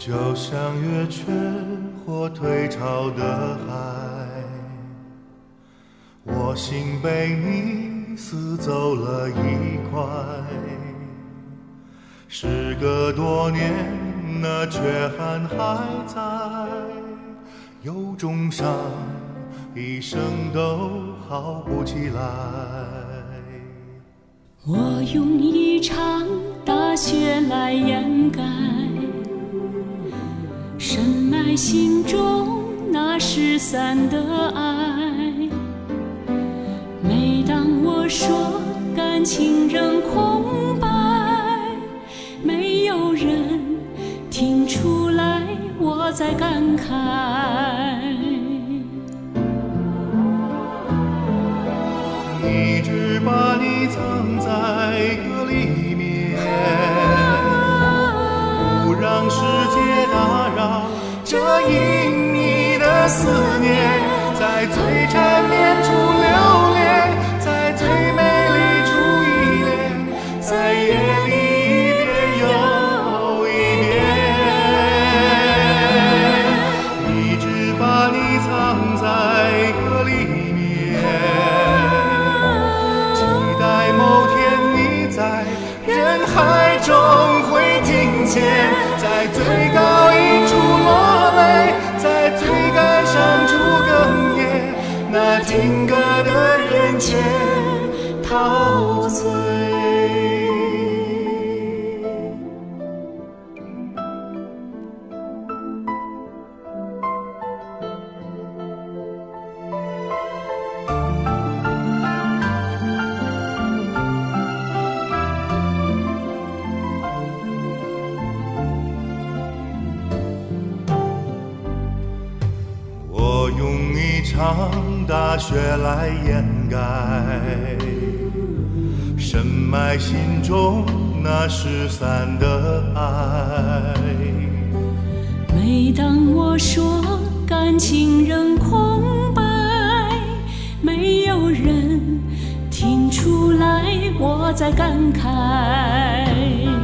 就像月缺或退潮的海，我心被你撕走了一块。时隔多年，那缺憾还在，有种伤一生都好不起来。 我用一场大雪来掩盖，深埋心中那失散的爱。每当我说感情仍空白，没有人听出来我在感慨。 一直把你藏在歌里面，不让世界打扰这隐秘的思念，在最缠绵处留恋，在最美丽处依恋，在夜里一遍又一遍，一直把你藏在歌里面，期待某天你在人海中会听见，在最高一处落泪，在最感伤处哽咽，那听歌的人却陶醉。我用一场大雪来掩盖，深埋心中那失散的爱。 每当我说感情仍空白，没有人听出来我在感慨。